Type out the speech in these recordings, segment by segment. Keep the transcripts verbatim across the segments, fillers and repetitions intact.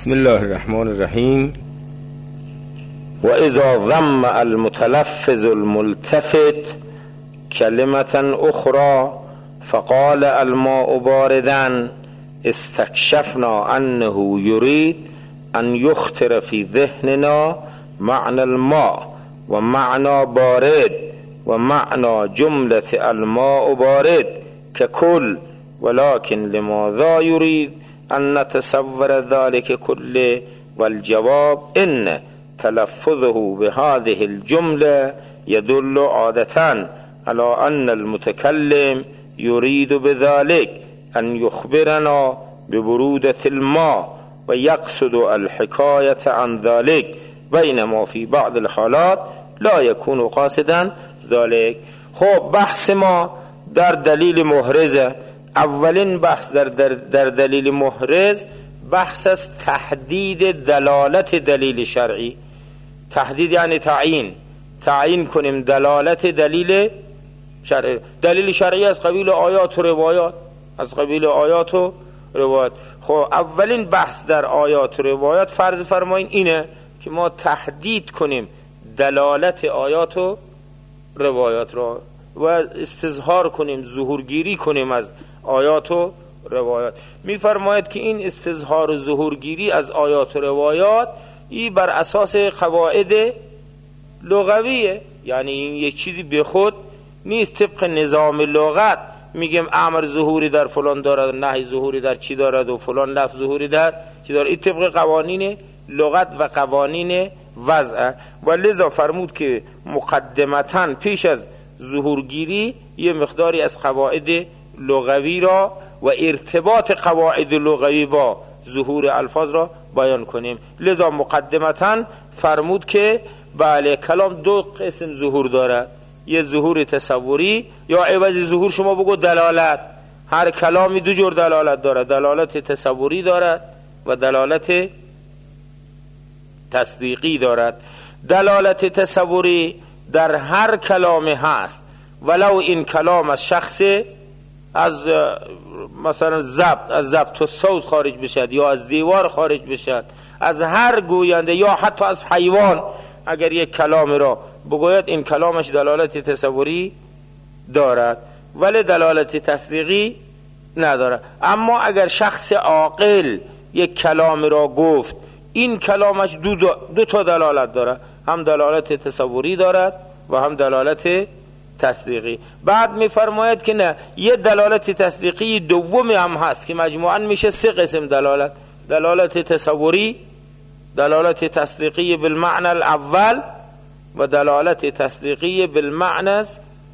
بسم الله الرحمن الرحیم. و اذا ضم المتلفظ الملتفت کلمة اخرى فقال الماء باردن استکشفنا انه یرید ان یخطر فی ذهننا معنى الماء و معنى بارد و معنى جملة الماء بارد ككل، ولكن لماذا يريد أن نتصور ذلك كله؟ والجواب إن تلفظه بهذه الجملة يدل عادة على أن المتكلم يريد بذلك أن يخبرنا ببرودة الماء ويقصد الحكاية عن ذلك، بينما في بعض الحالات لا يكون قاصدا ذلك. خب بحث ما در دلیل محرزه. اولین بحث در, در, در دلیل محرز بحث از تحدید دلالت دلیل شرعی. تحدید یعنی تعیین، تعیین کنیم دلالت دلیل شرعی. دلیل شرعی از قبیل آیات و روایات، از قبیل آیات و روایات. خب اولین بحث در آیات و روایات فرض فرمایین اینه که ما تحدید کنیم دلالت آیات و روایات را و استظهار کنیم، ظهورگیری کنیم از آیات و روایات. می‌فرماید که این استظهار و ظهورگیری از آیات و روایات این بر اساس قواعد لغویه، یعنی این یک چیزی به خود نیست. طبق نظام لغت میگم امر ظهوری در فلان دارد، نهی ظهوری در چی دارد و فلان لفظ ظهوری در چی دارد. این طبق قوانین لغت و قوانین وضع. و لذا فرمود که مقدمتاً پیش از ظهورگیری یه مقداری از قواعد لغوی را و ارتباط قواعد لغوی با ظهور الفاظ را بیان کنیم. لذا مقدمتاً فرمود که بله کلام دو قسم ظهور دارد، یه ظهور تصوری یا عوضی ظهور شما بگو دلالت. هر کلامی دو جور دلالت دارد، دلالت تصوری دارد و دلالت تصدیقی دارد. دلالت تصوری در هر کلام هست، ولو این کلام از شخص، از مثلا ضبط، از ضبط و صوت خارج بشد یا از دیوار خارج بشد، از هر گوینده یا حتی از حیوان اگر یک کلام را بگوید این کلامش دلالت تصوری دارد ولی دلالت تصدیقی ندارد. اما اگر شخص عاقل یک کلام را گفت این کلامش دو, دو, دو تا دلالت دارد، هم دلالت تصوری دارد و هم دلالت تصدیقی. بعد میفرماید که نه، یه دلالت تصدیقی دومی هم هست که مجموعاً میشه سه قسم دلالت: دلالت تصوری، دلالت تصدیقی بالمعنى الاول و دلالت تصدیقی بالمعنى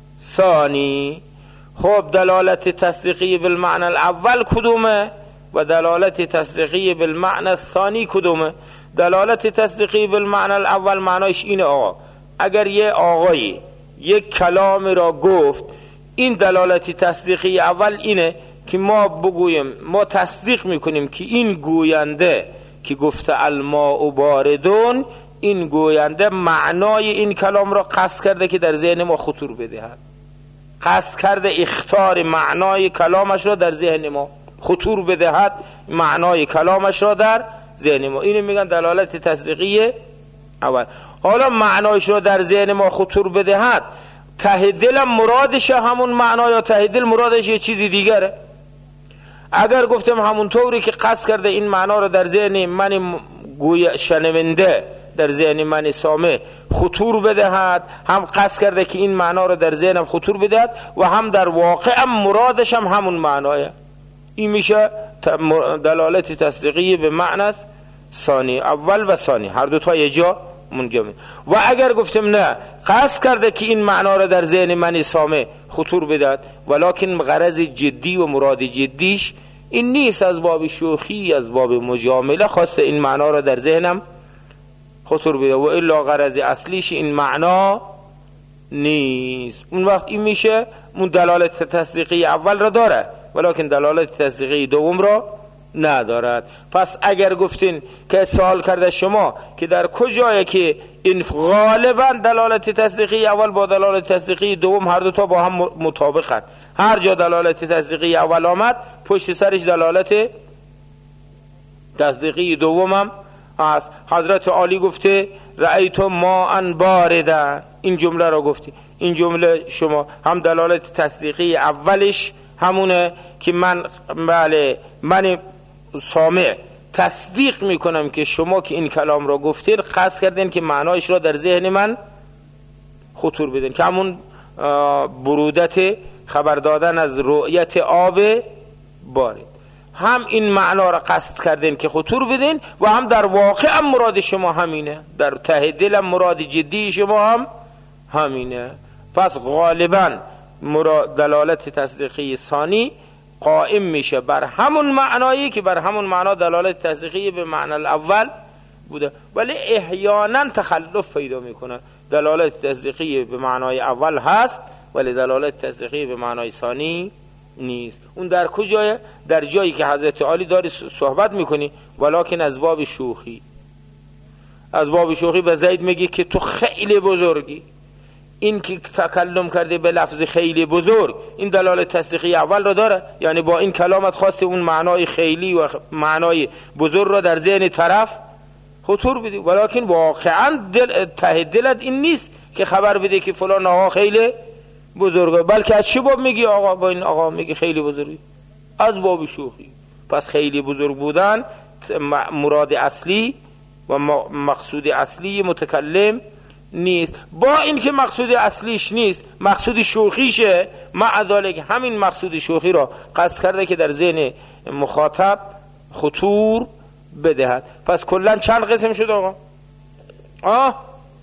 ثانی. خب دلالت تصدیقی بالمعنى الاول کدومه و دلالت تصدیقی بالمعنى الثانی کدومه؟ دلالت تصدیقی بالمعنى الاول معنایش اینه آقا اگر یه آقایی یک کلام را گفت، این دلالت تصدیقی اول اینه که ما بگویم، ما تصدیق میکنیم که این گوینده که گفته الماء باردون، این گوینده معنای این کلام را قصد کرده که در ذهن ما خطور بدهد، قصد کرده اختار معنای کلامش را در ذهن ما خطور بدهد، معنای کلامش را در ذهن ما. اینو میگن دلالت تصدیقی اول. حالا معنایش را در ذهن ما خطور بدهد، ته دل مرادش همون معنا یا ته دل مرادش یه چیزی دیگره؟ اگر گفتم همون طوری که قصد کرده این معنا را در ذهن من گوی شنونده، در ذهن من سامع خطور بدهد، هم قصد کرده که این معنا را در ذهنم خطور بدهد و هم در واقع هم مرادش هم همون معنایه، این میشه دلالت تصدیقی به معنی ثانی، اول و ثانی، هر دو تا یه جا منجمد. و اگر گفتم نه، قصد کرده که این معنا را در ذهن من سامع خطور بدهد ولکن غرض جدی و مراد جدیش این نیست، از باب شوخی، از باب مجامله خواسته این معنا را در ذهنم خطور بده و الا غرض اصلیش این معنا نیست، اون وقت این میشه اون دلالت تصدیقی اول را داره ولکن دلالت تصدیقی دوم را ندارد. پس اگر گفتین که سوال کرده شما که در کجایی که این غالبا دلالت تصدیقی اول با دلالت تصدیقی دوم هر دو تا با هم مطابقند، هر جا دلالت تصدیقی اول آمد پشت سرش دلالت تصدیقی دومم هست. حضرت عالی گفته رأیت ماء باردا، این جمله را گفتی. این جمله شما هم دلالت تصدیقی اولش همونه که من بله من سامع تصدیق میکنم که شما که این کلام را گفتید قصد کردین که معنایش را در ذهن من خطور بدین، که همون برودت خبر دادن از رؤیت آب بارد، هم این معنا را قصد کردین که خطور بدین و هم در واقع هم مراد شما همینه، در ته دل مراد جدی شما هم همینه. پس غالبا مراد دلالت تصدیقی ثانی قائم میشه بر همون معنایی که بر همون معنا دلالت تصدیقی به معنی الاول بوده، ولی احیانا تخلف پیدا میکنه. دلالت تصدیقی به معنای اول هست ولی دلالت تصدیقی به معنای ثانی نیست. اون در کجای؟ در جایی که حضرت عالی داری صحبت میکنی ولکن از باب شوخی، از باب شوخی به زید میگی که تو خیلی بزرگی. این که تکلم کرده به لفظ خیلی بزرگ این دلالت تصدیقی اول رو داره، یعنی با این کلامت خواسته اون معنای خیلی و معنای بزرگ رو در ذهن طرف خطور بدی، ولکن واقعا دل ته دلت این نیست که خبر بده که فلان آقا خیلی بزرگه، بلکه از چه باب میگی آقا با این آقا میگی خیلی بزرگی؟ از باب شوخی. پس خیلی بزرگ بودن مراد اصلی و مقصود اصلی متکلم نیست. با این که مقصود اصلیش نیست، مقصود شوخیشه، مع ذالک همین مقصود شوخی را قصد کرده که در ذهن مخاطب خطور بدهد. پس کلا چند قسم شد آقا؟ آه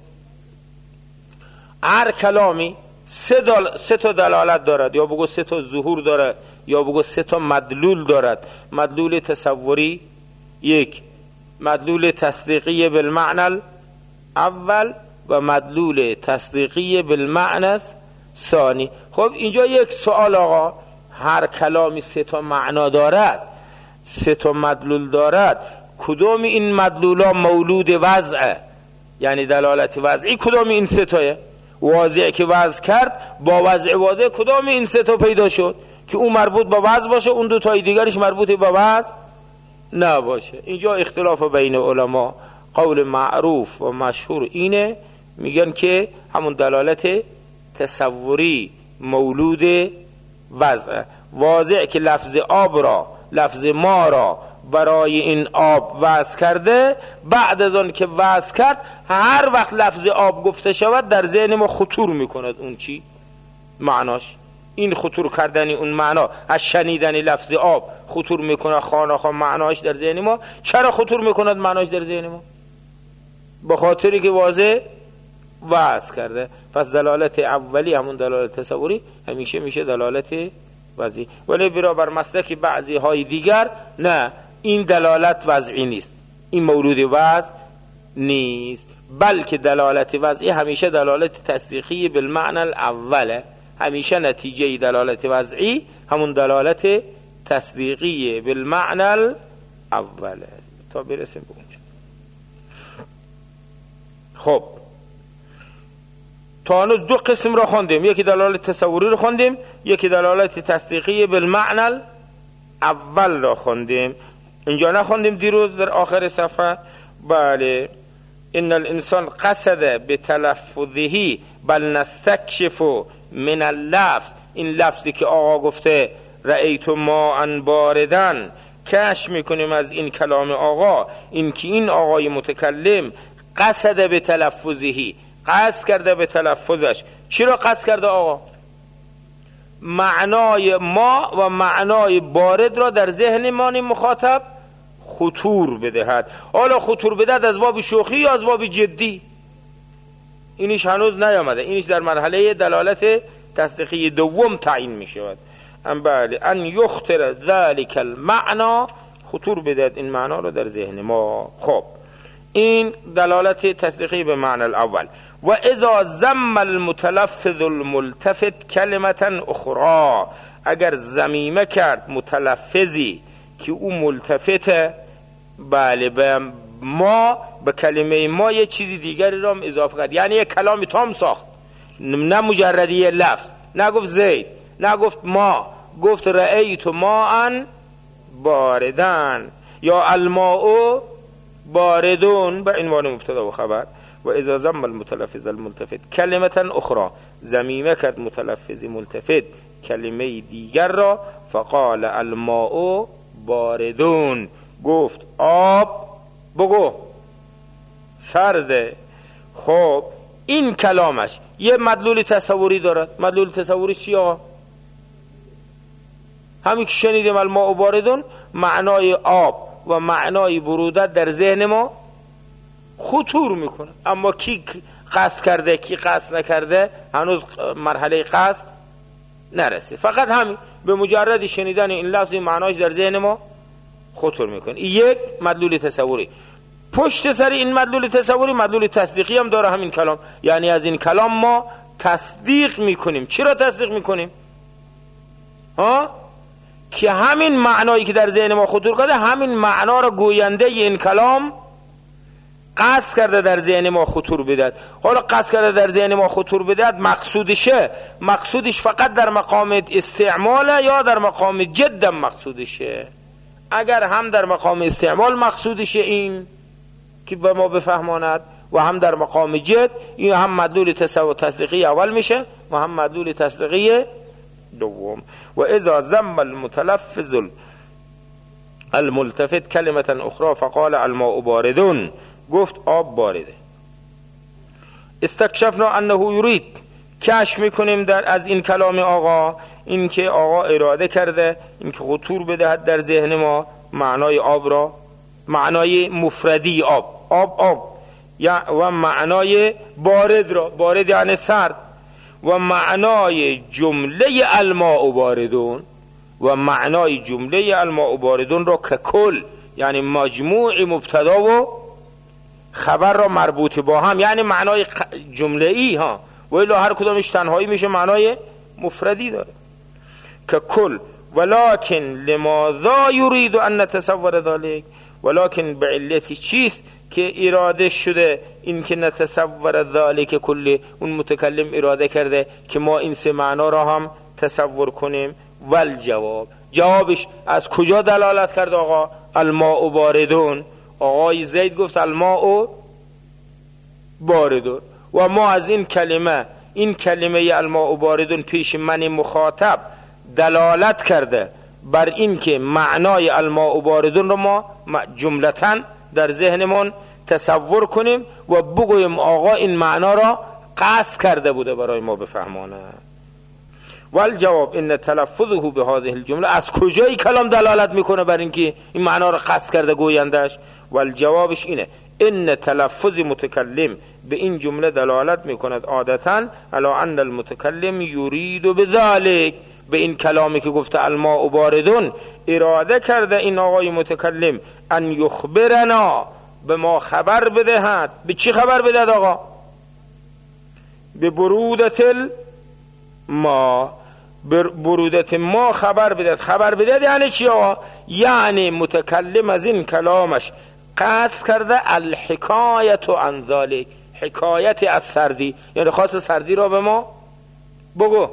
هر کلامی سه, دل... سه تا دلالت دارد، یا بگو سه تا ظهور دارد، یا بگو سه تا مدلول دارد. مدلول تصوری یک، مدلول تصدیقی بالمعنى اول و مدلول تصدیقی بالمعنى ثانی. خب اینجا یک سوال آقا، هر کلامی سه تا معنا دارد، سه تا مدلول دارد، کدوم این مدلولا مولود وضعه؟ یعنی دلالت وضعی کدوم این سه تایه؟ واضعه که وضع کرد با وضع واضع کدوم این سه تا پیدا شد که اون مربوط با وضع باشه، اون دو تای دیگرش مربوط با وضع نباشه. اینجا اختلاف بین علما، قول معروف و مشهور اینه، میگن که همون دلالت تصوری مولود وضع، واضع که لفظ آب را، لفظ ما را برای این آب وضع کرده، بعد از آن که وضع کرد هر وقت لفظ آب گفته شود در ذهن ما خطور میکند. اون چی؟ معناش این خطور کردنی اون معنا از شنیدن لفظ آب خطور میکنه خانه خان معناش در ذهن ما. چرا خطور میکند معناش در ذهن ما؟ به خاطری که واضح وضع کرده. پس دلالت اولی همون دلالت تصوری همیشه میشه دلالت وضعی، ولی برابر مسلک بعضی های دیگر نه، این دلالت وضعی نیست، این مولود وضع نیست، بلکه دلالت وضعی همیشه دلالت تصدیقی بالمعنى الاوله. همیشه نتیجه دلالت وضعی همون دلالت تصدیقی بالمعنى الاوله. تا برسیم به اونجا. خب تا هنوز دو قسم را خوندیم، یکی دلالت تصوری را خوندیم، یکی دلالت تصدیقی بالمعنى اول را خوندیم. اینجا نخوندیم دیروز در آخر صفحه؟ بله. ان الانسان قصد بتلفظه بل نستکشف من اللفظ، این لفظی که آقا گفته رأیت ماء باردن، کشف میکنیم از این کلام آقا این که این آقای متکلم قصد بتلفظه، قصد کرده به تلفظش. چی را قصد کرده آقا؟ معنای ما و معنای بارد را در ذهن ما مخاطب خطور بدهد. حالا خطور بدهد از باب شوخی یا از باب جدی؟ اینیش هنوز نیامده، اینیش در مرحله دلالت تصدیقی دوم تعیین می شود. ام بله ان یخطر ذلک المعنى، خطور بدهد این معنا را در ذهن ما. خب این دلالت تصدیقی به معنی الاول. و اذا ذم المتلفظ الملتفت کلمة اخرى، اگر ذمیمه کرد متلفظی که او ملتفته، بله به ما، به کلمه ما یه چیزی دیگری را اضافه کرد، یعنی یک کلامی تام ساخت، نه مجردی لفظ، نه گفت زید، نه گفت ما، گفت رأیت ماء باردن. یا الماء باردون به عنوان مبتدا و خبر. و اذا ضم المتلفظ الملتفت کلمه اخرى، ضمیمه کرد متلفظ ملتفت کلمه دیگر را، فقال الماء باردون، گفت آب بگو سرده. خب این کلامش یه مدلول تصوری دارد. مدلول تصوری چی آقا؟ همین که شنیدیم الماء باردون، معنای آب و معنای برودت در ذهن ما خطور میکنه، اما کی قصد کرده کی قصد نکرده هنوز مرحله قصد نرسید. فقط همین به مجرد شنیدن این لفظ این معناش در ذهن ما خطور میکنه. یک مدلول تصوری. پشت سر این مدلول تصوری مدلول تصدیقی هم داره همین کلام، یعنی از این کلام ما تصدیق میکنیم. چرا تصدیق میکنیم؟ ها؟ که همین معنایی که در ذهن ما خطور کرده، همین معنا را گوینده این کلام قصد کرده در ذهن ما خطور بدهد. حالا قصد کرده در ذهن ما خطور بدهد، مقصودشه مقصودش فقط در مقام استعماله یا در مقام جد مقصودشه؟ اگر هم در مقام استعمال مقصودشه این که به ما بفهماند و هم در مقام جد، این هم مدلول تصدیقی اول میشه و هم مدلول تصدیقی دوم. و اذا ضم المتلفظ الملتفت کلمه اخرى فقال الماء باردون، گفت آب بارده. استکشفنا انه یرید، کشف میکنیم در از این کلام آقا این که آقا اراده کرده این که خطور بدهد در ذهن ما معنای آب را، معنای مفردی آب آب آب و معنای بارد را، بارد یعنی سرد، و معنای جمله الماء باردون و معنای جمله الماء باردون را که کل، یعنی مجموع مبتدا و خبر را مربوط با هم، یعنی معنای جمله ای ها، و الا هر کدامش تنهایی میشه معنای مفردی داره که کل. ولکن لماذا یرید ان نتصور ذلك، ولکن به علتی چیست که اراده شده این که نتصور ذلك کلی، اون متکلم اراده کرده که ما این سه معنا را هم تصور کنیم. والجواب، جوابش از کجا دلالت کرد آقا؟ الماء باردون، آقای زید گفت الماء باردون و ما از این کلمه این کلمه الماء باردون پیش من مخاطب دلالت کرده بر این که معنای الماء باردون رو ما جملتاً در ذهنمون تصور کنیم و بگویم آقا این معنا را قصد کرده بوده برای ما بفهمانه. والجواب ان تلفظه به هذه الجمله، از کجای کلام دلالت میکنه بر این که این معنا را قصد کرده گویندش؟ والجوابش اینه ان تلفظ متکلم به این جمله دلالت میکند عادتاً علی ان المتکلم یرید بذلک، به این کلامی که گفته الماء باردون اراده کرده این آقای متکلم ان یخبرنا، به ما خبر بدهد. به چی خبر بدهد آقا؟ به برودت ما، برودت ما خبر بدهد. خبر بدهد یعنی چی آقا؟ یعنی متکلم از این کلامش قصد کرده الحکایت عن ذلک، حکایت از سردی، یعنی خاص سردی را به ما بگو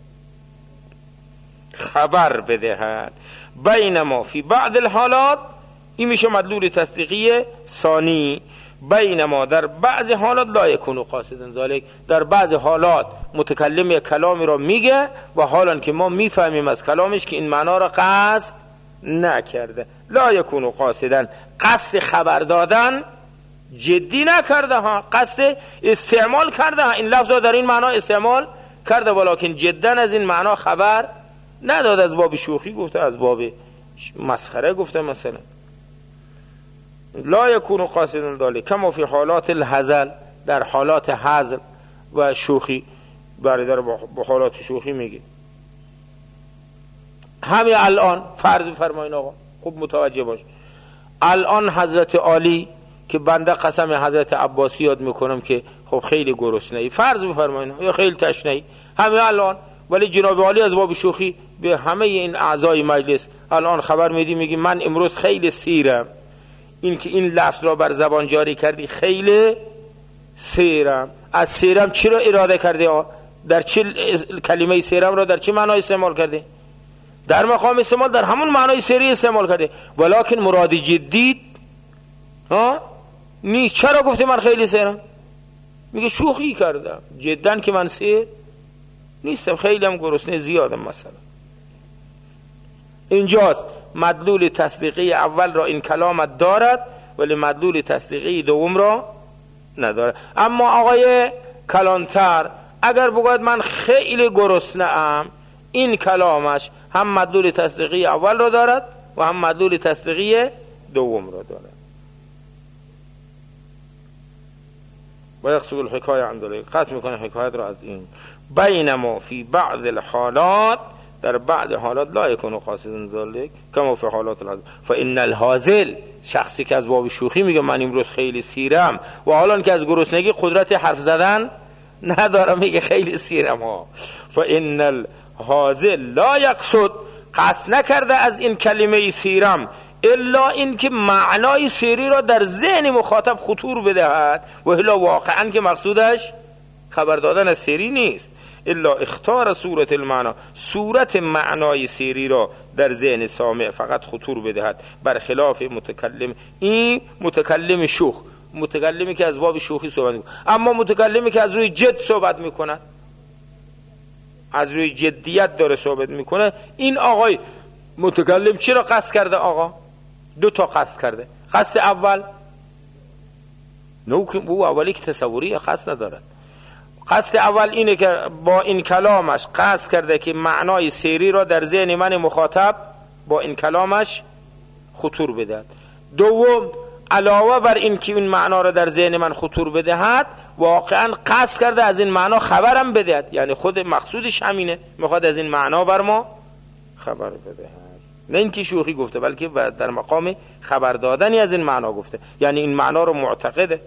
خبر بدهد. بینما فی بعض الحالات، این میشه مدلول تصدیقی ثانی، بینما در بعض حالات لا یکون قاصدا ذلک، در بعض حالات متکلم یک کلامی را میگه و حالا که ما میفهمیم از کلامش که این معنا را قصد نکرده. لا یکون قاصدا، قصد خبر دادن جدی نکرده ها، قصد استعمال کرده ها، این لفظ را در این معنا استعمال کرده ولکن جدا از این معنا خبر نداد، از باب شوخی گفته، از باب مسخره گفته مثلا. لا یکون قاصدا ذلک کما فی حالات الهزل، در حالات هزل و شوخی، برادر با حالات شوخی میگه. همین الان فرض فرمایین آقا، خوب متوجه باش، الان حضرت علی که بنده قسم حضرت عباسی یاد میکنم که خب خیلی گرسنه‌ای، فرض بفرمایین یا خیلی تشنه‌ای، همین الان، ولی جناب علی از باب شوخی به همه این اعضای مجلس الان خبر میدی، میگی من امروز خیلی سیرم، این که این لفظ را بر زبان جاری کردی خیلی سیرم. از سیرم چی را اراده کردی؟ در چه کلمه سیرم را در چه معنای استعمال کردی؟ در مقام استعمال در همون معنای سری استعمال کرده، ولکن مراد جدی ها نیست. چرا گفته من خیلی سیرم؟ میگه شوخی کردم، جدن که من سیر نیستم، خیلی هم گرسنه زیادم مثلا. اینجاست مدلول تصدیقی اول را این کلامت دارد ولی مدلول تصدیقی دوم را ندارد. اما آقای کلانتر اگر بگوید من خیلی گرسنه ام، این کلامش هم مدلول تصدیقی اول را دارد و هم مدلول تصدیقی دوم را دارد. و یقصد الحکایه عند ذلک، قصد میکنه حکایت را از این. بینما فی بعض الحالات، در بعض حالات لا یکون قاصدا ذلک کما فی حالات الهزل. فان الهازل، شخصی که از باب شوخی میگه من امروز خیلی سیرم و حالا که از گرسنگی قدرت حرف زدن ندارم میگه خیلی سیرم ها. فان الهازل لا یقصد، قصد نکرده از این کلمه سیرم الا این که معنای سیری را در ذهن مخاطب خطور بدهد، و الا واقعا که مقصودش خبر دادن از سیری نیست. الا اختار صورت المعنا، صورت معنای سیری را در ذهن سامع فقط خطور بدهد، برخلاف متکلم. این متکلم شوخ، متکلمی که از باب شوخی صحبت میکنه. اما متکلمی که از روی جد صحبت میکنه، از روی جدیت داره صحبت میکنه، این آقای متکلم چرا قصد کرده؟ آقا دو تا قصد کرده. قصد اول نو که او اولی که تصوری قصد ندارد. قصد اول اینه که با این کلامش قصد کرده که معنای سیری را در ذهن من مخاطب با این کلامش خطور بدهد. دوم، علاوه بر این که این معنا را در ذهن من خطور بدهد، واقعا قصد کرده از این معنا خبرم بدهد. یعنی خود مقصودش همینه، میخواد از این معنا بر ما خبر بدهد. نه اینکه شوخی گفته، بلکه در مقام خبر دادنی از این معنا گفته، یعنی این معنا رو معتقده.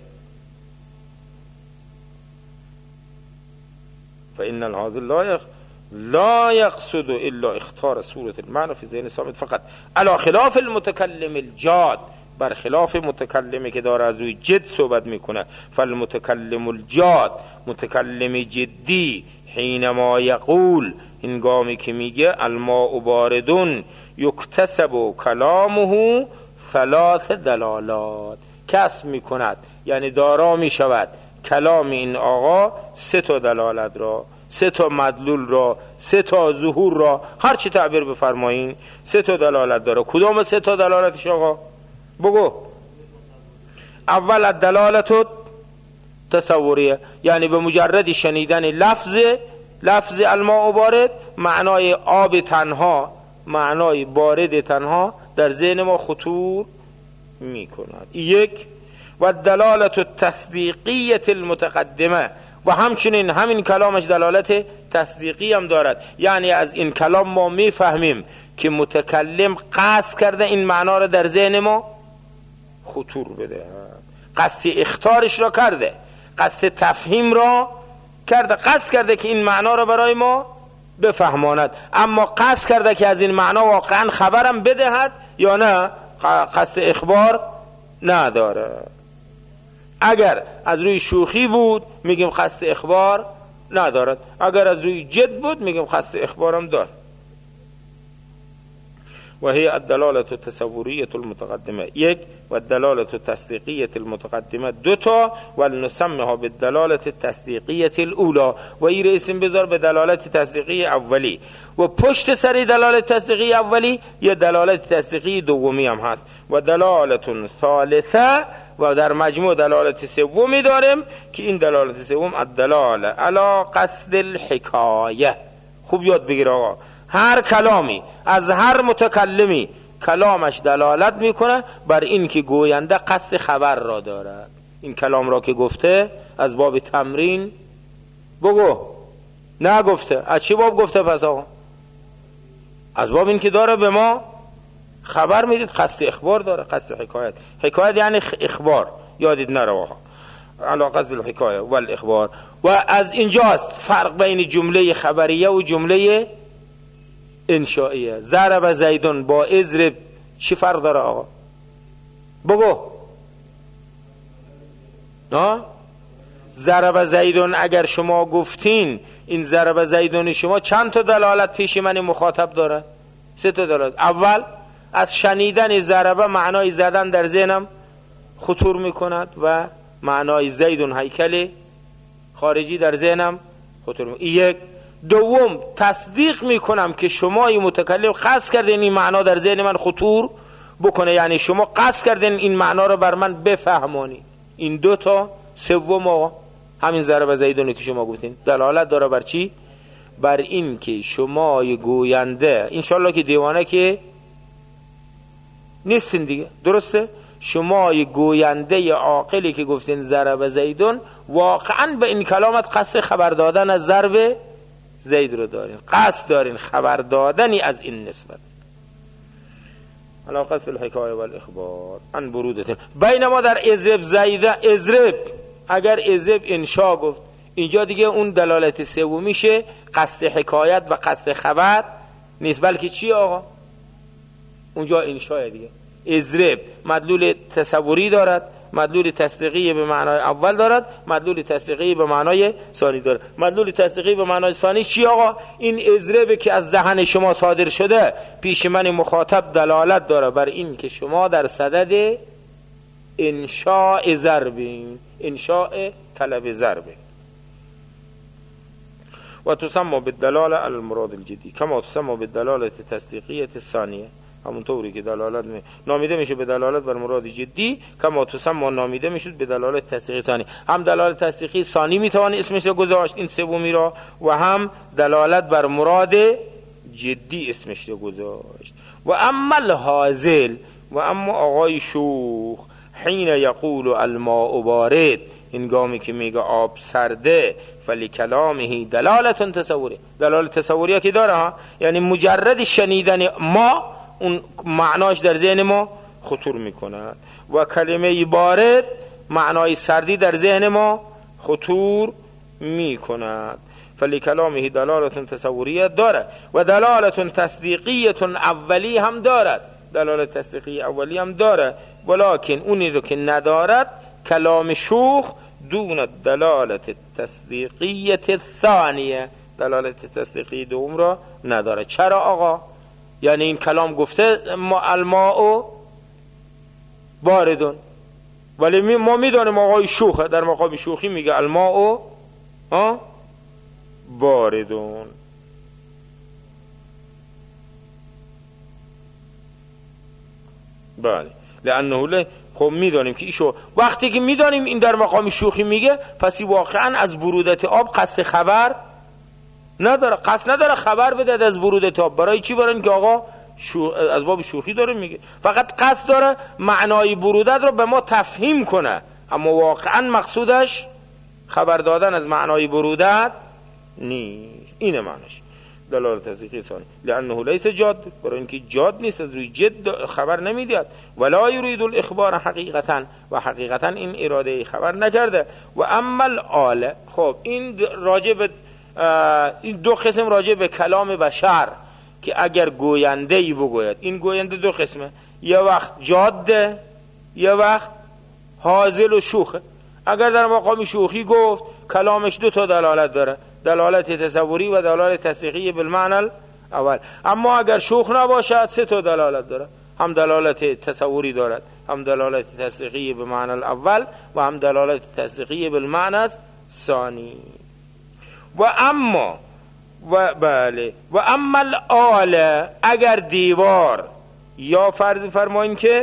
فإن الهازل لا يق... لا يقصد الا اختار صورة المعنى في ذهن صامت فقط، علی خلاف المتکلم الجاد، بر خلاف متکلمی که داره از روی جد صحبت میکنه. فالمتکلم الجاد، متکلم جدی، حینما یقول، هنگامی که میگه الماء باردون یکتسب کلامه ثلاث دلالات، کسب میکند یعنی دارا میشود کلام این آقا سه تا دلالت را، سه تا مدلول را، سه تا ظهور را، هر چی تعبیر بفرمایین سه تا دلالت داره. کدام سه تا دلالتش آقا؟ بگو. اول الدلالت تصوریه، یعنی به مجرد شنیدن لفظ لفظ الماء بارد، معنای آب تنها، معنای بارد تنها در ذهن ما خطور می کند. یک. و دلالت التصدیقیت المتقدمه، و همچنین همین کلامش دلالت تصدیقی هم دارد، یعنی از این کلام ما می فهمیم که متکلم قصد کرده این معنا را در ذهن ما خطور بده، قصد اختارش را کرده، قصد تفهیم را کرده، قصد کرده که این معنا را برای ما بفهماند. اما قصد کرده که از این معنا واقعا خبرم بدهد یا نه، قصد اخبار نداره. اگر از روی شوخی بود میگیم قصد اخبار ندارد، اگر از روی جد بود میگیم قصد اخبارم دارد. و هی الدلالت التصوریه المتقدمه یک، و الدلالت التصدیقیه المتقدمه دو تا، و نسمها بالدلالت التصدیقیه الاولى، و این اسم بذار به دلالت تصدیقی اولی، و پشت سر دلالت تصدیقی اولی یه دلالت تصدیقی دومی هم هست، و دلالت ثالثه، و در مجموع دلالت سومی داریم که این دلالت سوم الدلاله علی قصد الحکایه. خوب یاد بگیر آقا، هر کلامی از هر متکلمی کلامش دلالت میکنه بر این که گوینده قصد خبر را دارد. این کلام را که گفته از باب تمرین بگو، نه گفته از چی باب گفته پس آقا؟ از باب این که داره به ما خبر میدید، قصد اخبار داره، قصد حکایت. حکایت یعنی اخبار، یادید نره آقا، علی قصد الحکایه و الاخبار. و از اینجاست فرق بین جمله خبریه و جمله انشائیه. ضرب زیدون با اضرب چی فرق داره آقا؟ بگو. ها؟ ضرب زیدون اگر شما گفتین این ضرب زیدون شما چند تا دلالت پیش من مخاطب داره؟ سه تا دلالت. اول از شنیدن ضربه معنای زدن در ذهنم خطور میکند و معنای زیدون هیکل خارجی در ذهنم خطور میکند. یک. دوم تصدیق میکنم که شما متکلم قصد کردین این معنا در ذهن من خطور بکنه، یعنی شما قصد کردین این معنا رو بر من بفهمانی. این دو تا. سوم آقا همین ضرب زیدونی که شما گفتین دلالت داره بر چی؟ بر این که شما گوینده انشالله که دیوانه که نیستین دیگه، درسته؟ شما گوینده عاقلی که گفتین ضرب زیدون واقعا به این کلامت قصد خبر دادن از ضرب زید رو دارین، قصد دارین خبر دادنی از این نسبت. علا قصد الحکایه و الاخبار عن برودتن. بینما در اضرب زیده، اضرب اگر اضرب انشا گفت اینجا دیگه اون دلالت سومیشه قصد حکایت و قصد خبر نیست، بلکه چی آقا؟ اونجا انشاء دیگه. اضرب مدلول تصوری دارد، مدلول تصدیقی به معنای اول دارد، مدلول تصدیقی به معنای ثانی دارد. مدلول تصدیقی به معنای ثانی چی آقا؟ این اضرب که از دهن شما صادر شده پیش من مخاطب دلالت داره بر این که شما در صدد انشاء ضربین، انشاء طلب ضربین. و تسمى بالدلاله على المراد الجدی کما تسمى بالدلاله تصدیقیه ثانیه، همونطوری که دلالت می... نامیده میشه به دلالت بر مراد جدی، کما تسمى نامیده میشد به دلالت تصدیقی ثانی. هم دلالت تصدیقی ثانی میتوانی اسمش رو گذاشت این سومی را، و هم دلالت بر مراد جدی اسمش رو گذاشت. و اما الحاذل، و اما آقای شوخ، حین یقول الماء بارد، هنگامی که میگه آب سرده، فلی کلامه دلالت تصوری، دلالت تصوری که داره ها، یعنی مجرد شنیدن ما اون معناش در ذهن ما خطور میکنه، و کلمه بارد معنای سردی در ذهن ما خطور میکند. فلی کلامه دلالت تصوریه داره و دلالت تصدیقیه اولی هم دارد، دلالت تصدیقی اولی هم داره، ولکن اونی رو که ندارد کلام شوخ دون دلالت تصدیقیت ثانیه، دلالت تصدیقی دوم را نداره. چرا آقا؟ یعنی این کلام گفته الماء باردون، ولی ما میدانیم آقای شوخه در مقام شوخی میگه الماء باردون. بله لانه له، خب میدانیم که ایشو وقتی که میدانیم این در مقام شوخی میگه، پس واقعا از برودت آب قصد خبر نداره، قصد نداره خبر بده از برودت آب. برای چی؟ برای اینکه آقا شو... از باب شوخی داره میگه، فقط قصد داره معنای برودت رو به ما تفهیم کنه، اما واقعا مقصودش خبر دادن از معنای برودت نیست. اینه معنیش دلالت تصدیقی ثانی. لانه لیس جاد، برای اینکه جاد نیست، از روی جد خبر نمیدید. ولا یرید الاخبار حقیقتا، و حقیقتا این اراده خبر نکرده. و اما الآله، خب این راجع به این دو قسم راجع به کلام بشر که اگر گوینده ای بگوید، این گوینده دو قسمه، یه وقت جاده یه وقت حاذل و شوخه. اگر در مقام شوخی گفت کلامش دو تا دلالت داره، دلالت تصوری و دلالت تصدیقی بالمعنى اول. اما اگر شوخ نباشد سه تا دلالت داره، هم دلالت تصوری دارد، هم دلالت تصدیقی به معنی الاول و هم دلالت تصدیقی بالمعنى ثانی. و اما و بله و اما الآله، اگر دیوار، یا فرض فرماییم که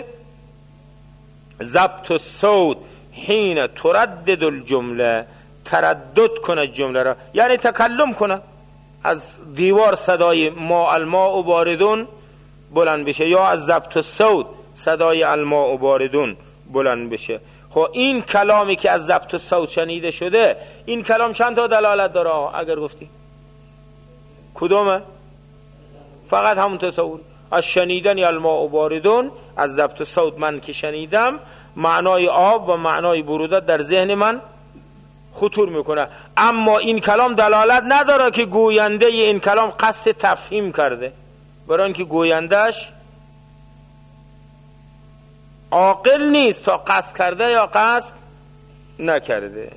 ضبط الصوت حین تردد الجمله، تردد کنه جمله را، یعنی تکلم کنه، از دیوار صدای ما الماء باردون بلند بشه، یا از ضبط الصوت صدای الماء باردون بلند بشه. خب این کلامی که از ضبط الصوت شنیده شده، این کلام چند تا دلالت داره؟ اگر گفتی کدومه؟ فقط همون تصور از شنیدن الماء باردون، از ضبط الصوت من که شنیدم معنای آب و معنای برودت در ذهن من خطور میکنه. اما این کلام دلالت نداره که گوینده این کلام قصد تفهیم کرده، برای اینکه گویندش عاقل نیست تا قصد کرده یا قصد نکرده.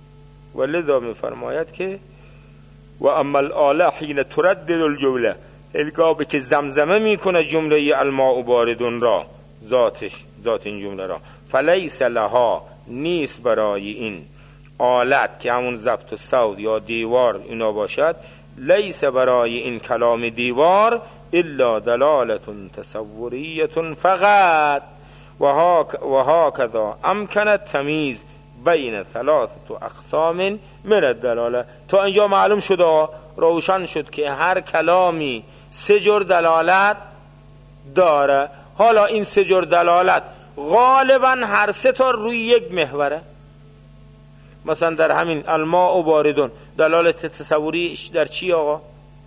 ولذا میفرماید که و اما الآله حین تردد الجمله، هنگامی که زمزمه میکنه جمله الماء باردون را، ذاتش ذات این جمله را، فلیس لها نیست برای این آلت که همون ضبط و صوت یا دیوار اینا باشد، لیس برای این کلام دیوار الا دلالت تصوریت فقط و هاکذا امکن تمیز بین ثلاثه اقسام من الدلاله. تا اینجا معلوم شد، روشن شد که هر کلامی سه جور دلالت داره. حالا این سه جور دلالت غالبا هر سه تا روی یک محوره. مثلا در همین الماء باردون دلالت تصوریش در چی آقا؟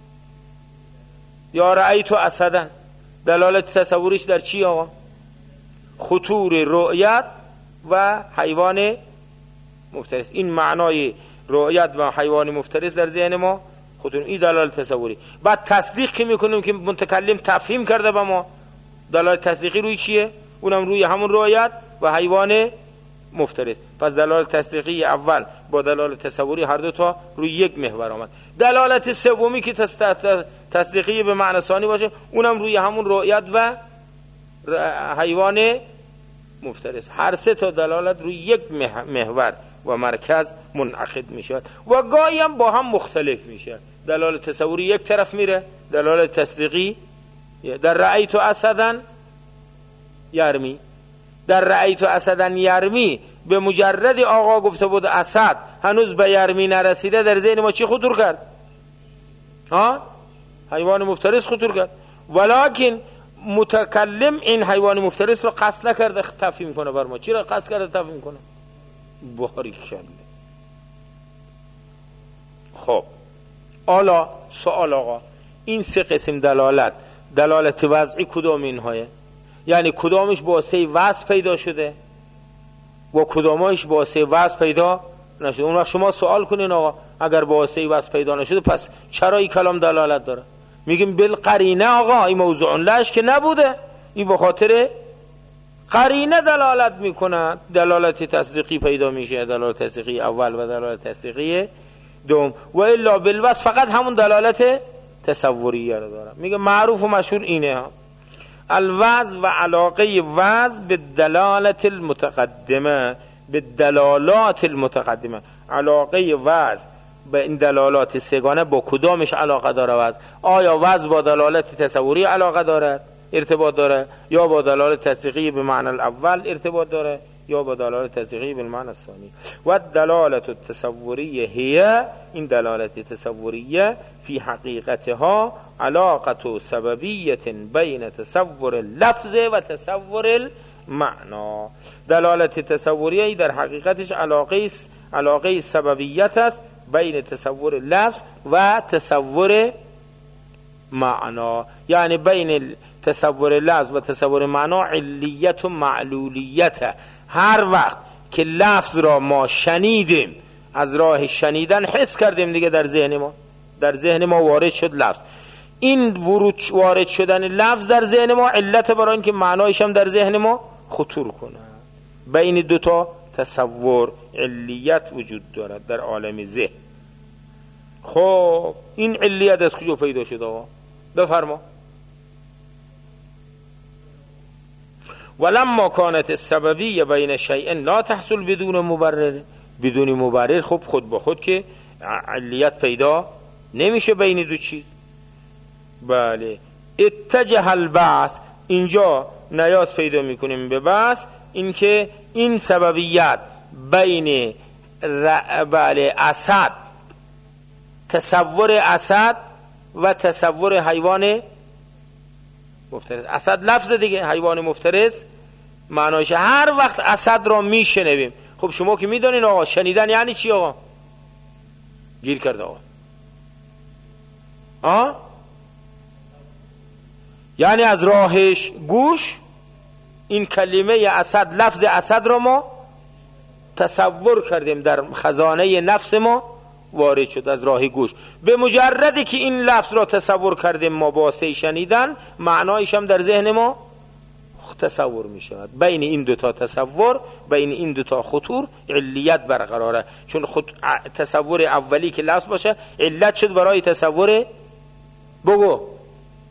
یا رأیت اسدا دلالت تصوریش در چی آقا؟ خطور رؤیت و حیوان مفترس. این معنای رؤیت و حیوان مفترس در ذهن ما خطور، این دلالت تصوری. بعد تصدیق که میکنیم که متکلم تفهیم کرده به ما، دلالت تصدیقی روی چیه؟ اونم روی همون رؤیت و حیوان مفترس. پس دلالت تصدیقی اول با دلالت تصوری هر دو تا روی یک محور آمد. دلالت سومی که تصدیقی به معنی ثانی باشه، اونم روی همون رؤیت و حیوان مفترس. هر سه تا دلالت روی یک محور و مرکز منعقد میشه و گاهی هم با هم مختلف میشه. دلالت تصوری یک طرف میره، دلالت تصدیقی در رأیت اسدا یرمی، در رأیت اسدا یرمی به مجرد آقا گفته بود اسد هنوز به یرمی نرسیده، در ذهن ما چی خطور کرد؟ ها؟ حیوان مفترس خطور کرد. ولکن متکلم این حیوان مفترس رو قصد نکرده تفهیم کنه بر ما. چی را قصد کرده تفهیم کنه؟ باریکلا. خب حالا سوال آقا، این سه قسم دلالت، دلالت وضعی کدام اینهایه؟ یعنی کدامش با سه وصف پیدا شده و کدامش با سه وصف پیدا نشده؟ اون وقت شما سوال کنین آقا اگر با سه وصف پیدا نشده پس چرا این کلام دلالت داره؟ میگیم بالقرینه آقا، این موضوع لش که نبوده، این به خاطر قرینه دلالت میکنه، دلالت تصدیقی پیدا میشه، دلالت تصدیقی اول و دلالت تصدیقی دوم، و الا بالوصف فقط همون دلالت تصوریه رو داره. میگه معروف و مشهور اینه ها، الوضع و علاقه وضع به دلالت المتقدمه، به دلالات المتقدمه. علاقه وضع به این دلالات سگانه با کدامش علاقه داره وضع؟ آیا وضع با دلالت تصوری علاقه داره، ارتباط داره، یا با دلالت تصدیقی به معنی الاول ارتباط داره، یا با دلالت تصدیقی به معنی الثانی؟ و دلالت التصوریه هی، این دلالت تصوریه فی حقیقتها علاقه سببیت بین تصور اللفظ و تصور المعنا. دلالت تصوریه در حقیقتش علاقه علاقه سببیت است بین تصور لفظ و تصور معنا، یعنی بین تصور لفظ و تصور معنا علیت و معلولیت. هر وقت که لفظ را ما شنیدیم، از راه شنیدن حس کردیم دیگه، در ذهن ما در ذهن ما وارد شد لفظ، این ورود وارد شدن لفظ در ذهن ما علت برای اینکه معنایش هم در ذهن ما خطور کنه. بین دوتا تصور علیت وجود دارد در عالم ذهن. خب این علیت از کجا پیدا شد آقا؟ بفرما. ولما كانت السببیه بین شیء لا تحصل بدون مبرر، بدون مبرر خب خود با خود که علیت پیدا نمیشه بین دو چیز. بله، اتجه البحث، اینجا نیاز پیدا میکنیم به بحث، اینکه این سببیت بین بله اسد، تصور اسد و تصور حیوان مفترس. اسد لفظ دیگه، حیوان مفترس معناش هر وقت اسد را میشنویم. خب شما که میدونین آقا شنیدن یعنی چی آقا؟ گیر کرده آقا. آه؟ یعنی از راهش گوش این کلمه اسد، لفظ اسد را ما تصور کردیم، در خزانه نفس ما وارد شد از راه گوش. به مجردی که این لفظ را تصور کردیم ما با سه شنیدن، معنایش هم در ذهن ما تصور می شود. بین این دوتا تصور، بین این دوتا خطور علیت برقراره، چون خود تصور اولی که لفظ باشه علت شد برای تصور بگو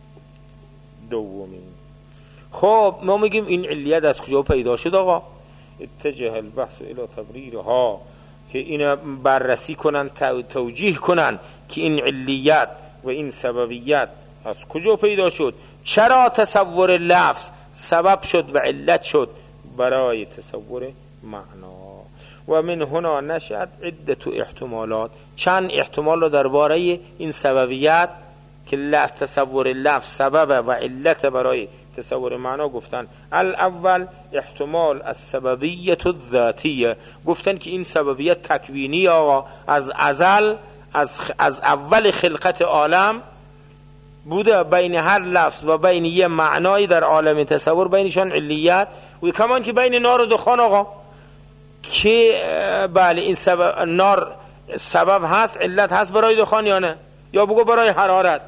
دومی. خب ما میگیم این علیت از کجا پیدا شد آقا؟ اتجه البحث الى تبریرها، که این بررسی کنن، توجیه کنن که این علیت و این سببیت از کجا پیدا شد، چرا تصور لفظ سبب شد و علت شد برای تصور معنا. و من هنا نشأت عدت احتمالات، چند احتمال رو درباره این سببیت که لفظ تصور لفظ سبب و علت برای تصور معنا گفتن. الاول احتمال السببیت الذاتیه، گفتن که این سببیت تکوینی آقا از ازل، از, از اول خلقت عالم بوده، بین هر لفظ و بین یه معنایی در عالم تصور بینشان علیت، و کمان که بین نار و دخان آقا که بله این سبب نار سبب هست، علت هست برای دخان یا نه، یا بگو برای حرارت،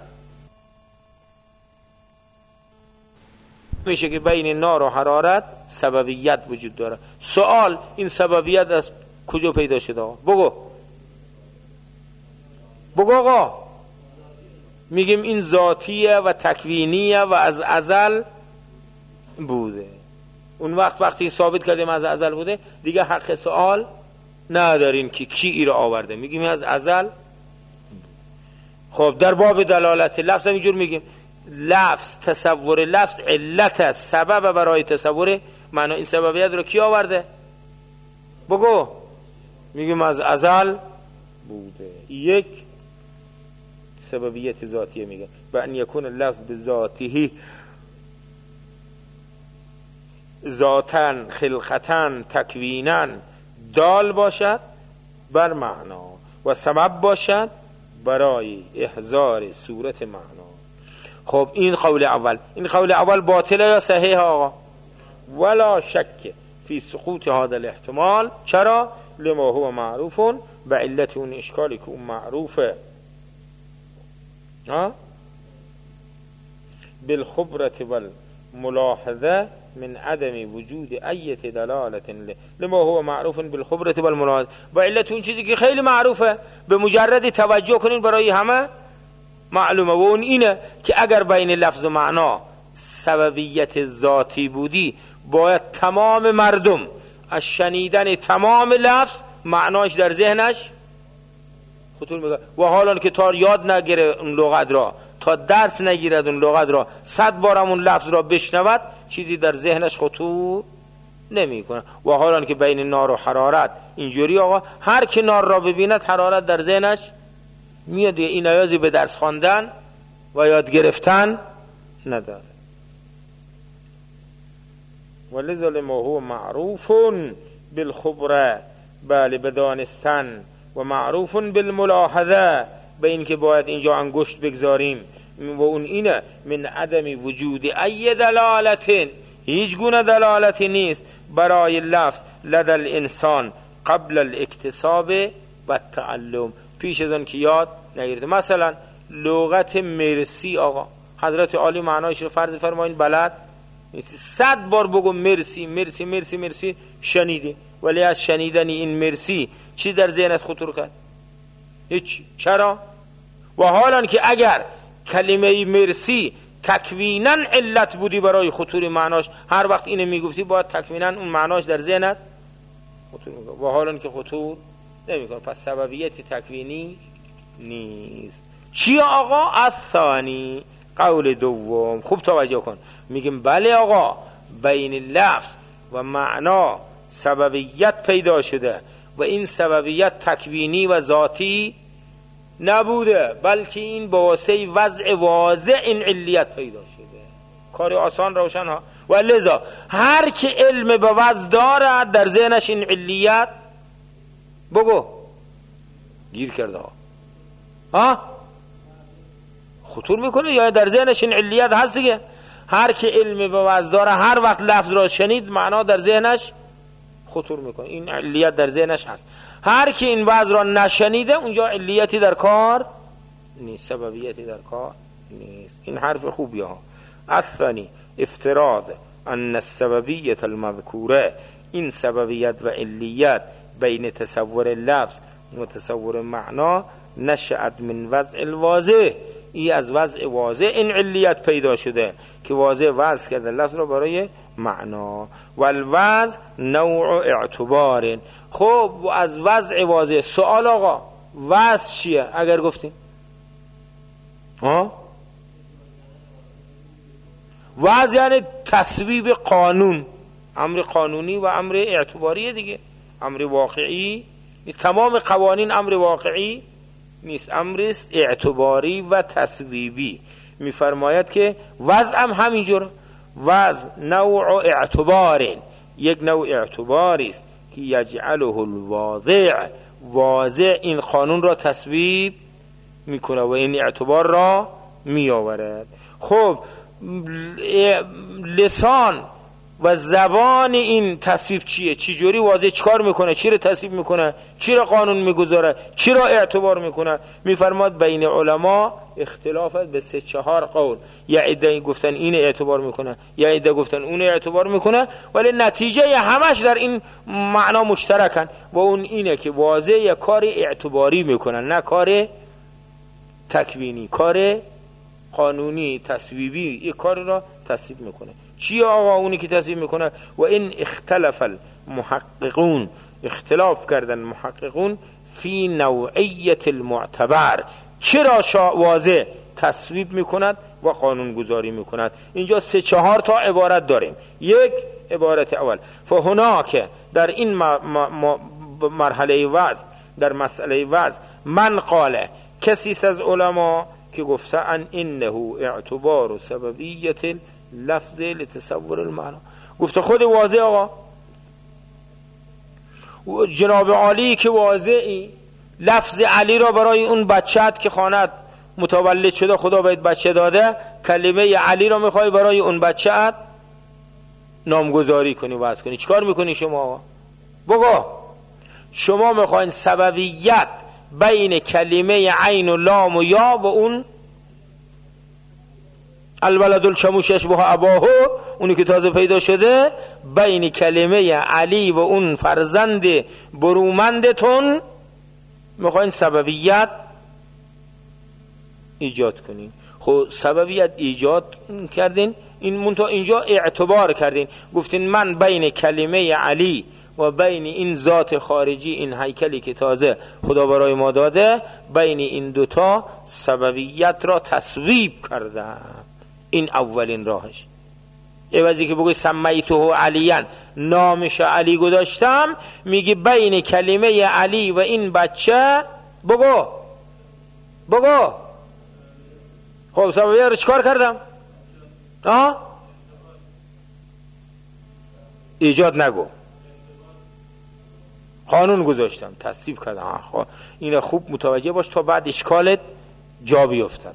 میشه که بین نار و حرارت سببیت وجود داره. سوال این سببیت از کجا پیدا شده آقا؟ بگو بگو آقا. میگیم این ذاتیه و تکوینیه و از ازل بوده. اون وقت وقتی ثابت کردیم از ازل بوده دیگه حق سوال ندارین که کی ای رو آورده، میگیم از ازل. خب در باب دلالت لفظ هم اینجور میگیم لفظ تصور لفظ علت است، سبب برای تصور معنا. این سببیت رو کی آورده؟ بگو. میگیم از ازل بوده. یک سببیت ذاتیه میگه و ان یکون اللفظ بذاته ذاتاً خلقتاً تکویناً دال باشد بر معنا و سبب باشد برای احضار صورت معنا. خب این قول اول. این قول اول باطله یا صحیح آقا؟ ولا شک فی سقوط هذا الاحتمال. چرا؟ لما هو معروف و علت اون اشکالی که اون معروفه ها بالخبرة والملاحظه من عدم وجود ایت دلالت لما هو معروف بالخبرة والملاحظه، و علت اون چیزی که خیلی معروفه به مجرد توجه کنین برای همه معلومه، و اون اینه که اگر بین لفظ و معنا سببیت ذاتی بودی باید تمام مردم از شنیدن تمام لفظ معناش در ذهنش خطور میکنه، و حالا که تا یاد نگیره اون لغت را، تا درس نگیرد اون لغت را، صد بارم اون لفظ را بشنود چیزی در ذهنش خطور نمی کنه. و حالا که بین نار و حرارت اینجوری آقا، هر که نار را ببیند حرارت در ذهنش میاد دیگه، این نیازی به درس خواندن و یاد گرفتن نداره. ولذا ما هو معروف بالخبره، بله بدانستن، و معروف بالملاحظه، به این که باید اینجا انگشت بگذاریم، و اون اینه من عدم وجود ای دلالت، هیچ گونه دلالتی نیست برای لفظ لدى الانسان قبل الاکتساب و التعلم، پیش از اون که یاد نگیرده. مثلا لغت مرسی آقا، حضرت عالی معنایش رو فرض فرمایین بلد نیستی، صد بار بگو مرسی مرسی مرسی مرسی شنیدی، ولی از شنیدن این مرسی چی در ذهنت خطور کرد؟ هیچ. چرا؟ و حالا که اگر کلمه مرسی تکویناً علت بودی برای خطور معناش، هر وقت اینو میگفتی باید تکویناً اون معناش در ذهنت خطور میکنه، و حالا که خطور نمیکنه، پس سببیت تکوینی نیست. چی آقا؟ الثانی، قول دوم. خوب توجه کن، میگیم بله آقا بین لفظ و معنا سببیت پیدا شده و این سببیت تکوینی و ذاتی نبوده، بلکه این با واسطه وضع واضح این علیت پیدا شده. کار آسان روشن ها. و لذا هر که علم به وضع دارد در ذهنش این علیت بگو گیر کرده ها ها خطور میکنه، یا در ذهنش این علیت هست دیگه. هر که علم به وضع داره هر وقت لفظ را شنید معنا در ذهنش خطور میکنه، این علیت در ذهنش هست. هر که این وضع را نشنیده اونجا علیتی در کار نیست، سببیتی در کار نیست. این حرف خوبیه ها. الثانی افتراض ان السببیت المذکوره، این سببیت و علیت بین تصور لفظ و تصور معنا نشأت من وضع الواضح، ای از وضع واضح این علیت پیدا شده که واضح وضع کرده لفظ را برای معنا. والوضع نوع اعتبار. خب از وضع واضح سوال آقا وضع چیه اگر گفتیم؟ ها وضع یعنی تصویب قانون، امر قانونی و امر اعتباری دیگه، امر واقعی. تمام قوانین امر واقعی نیست، امر است اعتباری و تصویبی. میفرماید که وضع هم همینجور، وضع نوع اعتبار، یک نوع اعتباری است که یجعله الواضع، واضع این قانون را تصویب میکنه و این اعتبار را میآورد. خب لسان و زبان این تصویب چیه؟ چی جوری واضح چیکار میکنه؟ چی را تصویب میکنه؟ چی را قانون میگذاره؟ چی را اعتبار میکنه؟ میفرماد بین علما اختلافت به سه چهار قول، یا عده گفتن این اعتبار میکنه، یا عده گفتن اون اعتبار میکنه، ولی نتیجه همش در این معنا مشترکن و اون اینه که واضح یا کار اعتباری میکنن، نه کار تکوینی، کار قانونی تصویبی. یک کار را تصویب میکنه. چی آقا اونی که تصویب میکنه؟ و این اختلف المحققون، اختلاف کردن محققون فی نوعیت المعتبر، چرا واضح تصویب میکند و قانون گذاری میکند. اینجا سه چهار تا عبارت داریم. یک عبارت اول فهناک، در این مرحله وضع، در مسئله وضع، من قاله، کسی است از علما که گفتن انه اعتبار و سببیت لفظ لتصور المعنى. گفته خود واضح آقا جناب عالی که واضحی لفظ علی را برای اون بچه‌ت که خانت متولد شده خدا بهت بچه داده، کلمه علی را میخوای برای اون بچه‌ت نامگذاری کنی، وضع کنی. چیکار میکنی شما آقا؟ بگو شما میخواین سببیت بین کلمه عین و لام و یا و اون الولد الچموش یشبه اباه، اونی که تازه پیدا شده، بین کلمه علی و اون فرزند برومندتون میخواین سببیت ایجاد کنین. خب سببیت ایجاد کردین، این منتها اینجا اعتبار کردین، گفتین من بین کلمه علی و بین این ذات خارجی، این هیکلی که تازه خدا برای ما داده، بین این دوتا سببیت را تصویب کردم. این اولین راهش. عوضی که بگوی سمیته علیان، نامش علی گذاشتم، میگی بین کلمه علی و این بچه بگو بگو خب سببیت رو چکار کردم؟ آه؟ ایجاد نگو، قانون گذاشتم، تصویب کردم. خب این خوب متوجه باش تا بعد اشکالت جا بیفتد.